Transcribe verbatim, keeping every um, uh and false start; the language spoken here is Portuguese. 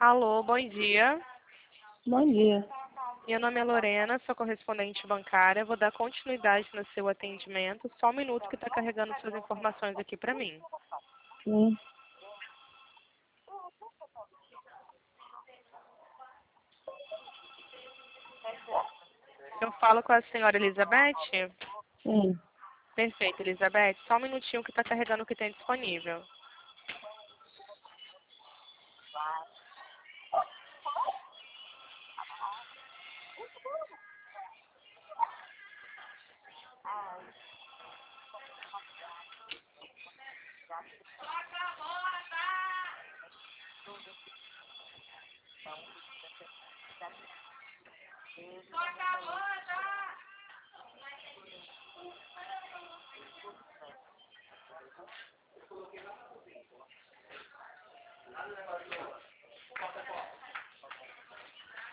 Alô, bom dia. Bom dia. Meu nome é Lorena, sou correspondente bancária. Vou dar continuidade no seu atendimento. Só um minuto que está carregando suas informações aqui para mim. Sim. Eu falo com a senhora Elizabeth? Sim. Perfeito, Elizabeth. Só um minutinho que está carregando o que tem disponível.